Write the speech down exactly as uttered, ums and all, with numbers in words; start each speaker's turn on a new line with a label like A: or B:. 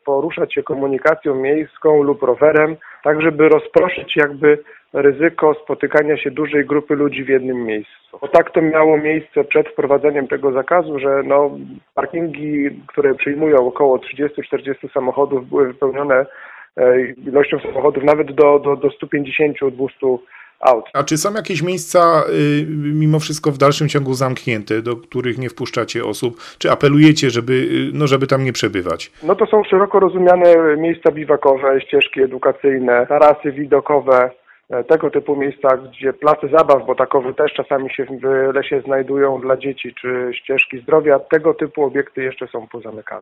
A: poruszać się komunikacją miejską lub rowerem, tak żeby rozproszyć jakby ryzyko spotykania się dużej grupy ludzi w jednym miejscu. Bo tak to miało miejsce przed wprowadzeniem tego zakazu, że no, parkingi, które przyjmują około trzydzieści do czterdziestu samochodów, były wypełnione ilością samochodów nawet do, do, do stu pięćdziesięciu do dwustu aut.
B: A czy są jakieś miejsca y, mimo wszystko w dalszym ciągu zamknięte, do których nie wpuszczacie osób? Czy apelujecie, żeby, y, no, żeby tam nie przebywać?
A: No to są szeroko rozumiane miejsca biwakowe, ścieżki edukacyjne, tarasy widokowe, tego typu miejsca, gdzie place zabaw, bo takowe też czasami się w lesie znajdują dla dzieci, czy ścieżki zdrowia. Tego typu obiekty jeszcze są pozamykane.